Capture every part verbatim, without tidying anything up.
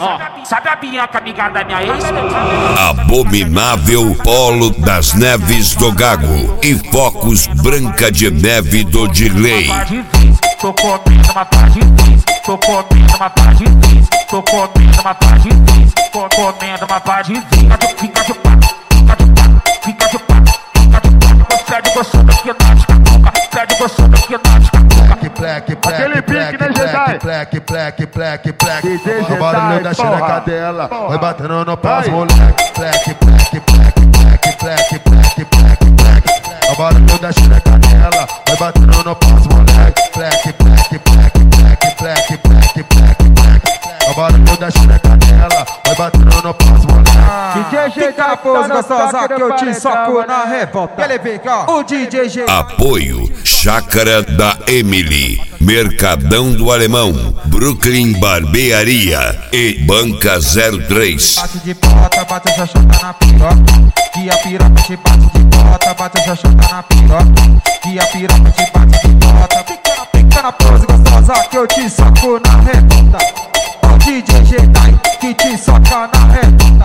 Ó, sabe a Bianca, amiga da minha ex? Abominável Polo das Neves do Gago e Focos Branca de Neve do Dirley. Tô comendo uma pá de vez, tô comendo uma pá de vez, tô comendo uma pá de vez, tô comendo uma pá de vez. Fica de pá, fica de pá, fica de pá, fica de pá. Pede gostando que nática boca, pede gostando que nática boca. Black, black, aquele pique, né, Jedi? Black, black, black, black. O barulho da xereca dela vai batendo no pás, moleque. Black, black, black, black, black, black, black, black. O barulho da xereca dela vai batendo no pás, moleque. Black, black, black, black, black, black, black, black. O barulho da xereca dela vai batendo no pás, moleque. D J G tá pose gostosa que eu te soco na revolta. Ele vem cá, o D J G. Apoio Chácara da Emily, Mercadão do Alemão, Brooklyn Barbearia e Banca zero três. Bate de bota, bate a xoxota na piroca. Que a piroca te bate de bota, bate a xoxota na piroca. Que a piroca te bate de bota. Fica na, fica na pose gostosa que eu te soco na revolta. O D J Jedi que te soca na revolta.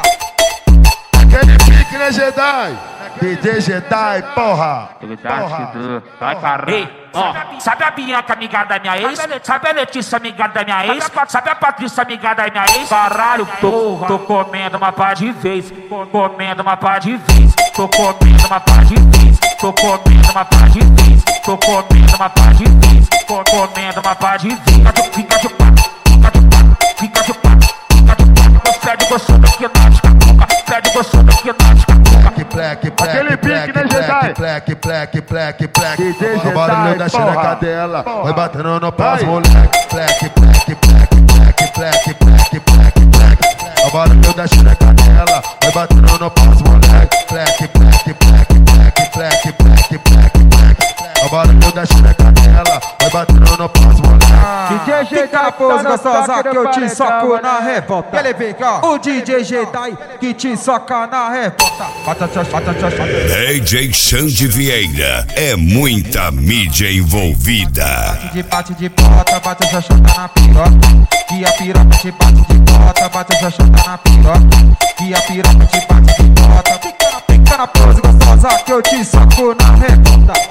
Aquele pique, né, Jedi? D J Jedi, porra! Porra! Vai, carrei! Ó, sabe a Bianca, amiga da minha ex? Sabe a Letícia, amiga da minha ex? Sabe a Patrícia, amiga da minha ex? Caralho, porra! Tô comendo uma pá de vez, comendo uma pá de vez, tô comendo uma pá de vez, tô comendo uma pá de vez, tô comendo uma pá de vez, tô comendo uma pá de vez. Fica de pá, fica de pá, fica de pá, fica de pá. Pede gostando que nática boca, pede gostando que nática boca. Black, black, aquele pique, né, Jedi? Black, black, black, black. O barulho da xereca dela vai batendo no pás, moleque. Black, black, black, black, black, black, black, black. O barulho da xereca dela vai batendo no pás, moleque. Black, black, black, black, black, black, black, black. O barulho da xereca dela vai batendo no pás, moleque. D J G tá pose gostosa que eu te soco na revolta. Ele vem cá, o D J Jedi que te soca na revolta. Bata, bata, bata, bata. D J Xande Vieira, é muita mídia envolvida. Bate de bate de bota, bate a xoxota na piroca. Que a piroca te bate de bota, bate a xoxota na piroca. Que a piroca te bate de bota. Fica na, fica na pose gostosa que eu te soco na revolta.